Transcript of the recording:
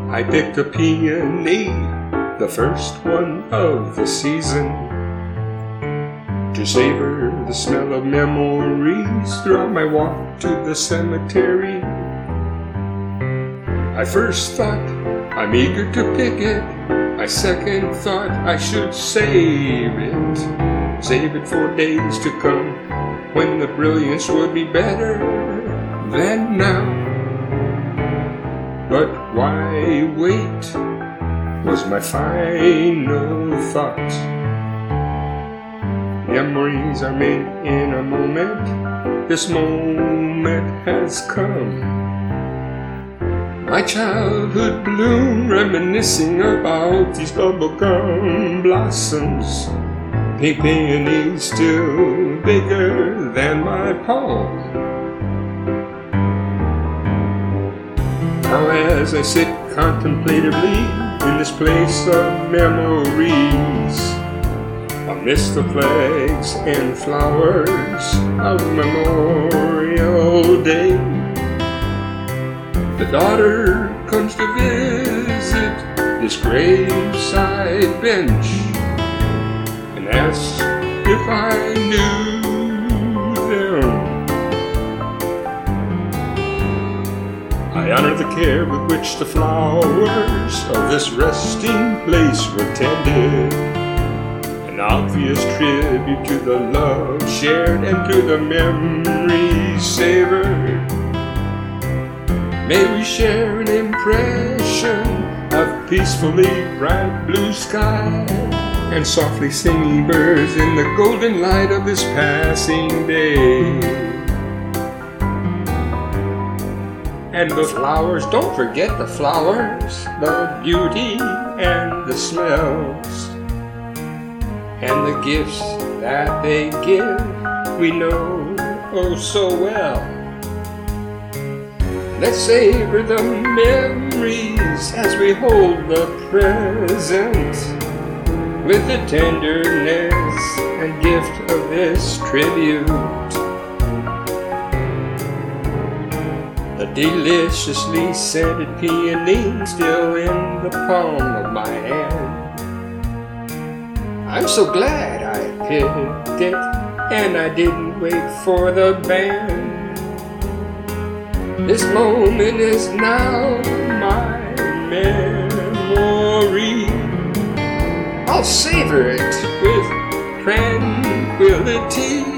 I picked a peony, the first one of the season, to savor the smell of memories throughout my walk to the cemetery. I first thought, I'm eager to pick it. My second thought, I should save it. Save it for days to come, when the brilliance would be better than now. But why wait, was my final thought. Memories are made in a moment. This moment has come. My childhood bloom, reminiscing about these bubblegum blossoms. Pink peonies still bigger than my palm. Now as I sit contemplatively in this place of memories, amidst the flags and flowers of Memorial Day, the daughter comes to visit this graveside bench and asks if I knew them. I honor the care with which the flowers of this resting place were tended, an obvious tribute to the love shared and to the memories savored. May we share an impression of peacefully bright blue sky and softly singing birds in the golden light of this passing day. And the flowers, don't forget the flowers, the beauty and the smells, and the gifts that they give, we know oh so well. Let's savor the memories as we hold the present with the tenderness and gift of this tribute. The deliciously scented peony still in the palm of my hand. I'm so glad I picked it and I didn't wait for the band. This moment is now my memory. I'll savor it with tranquility.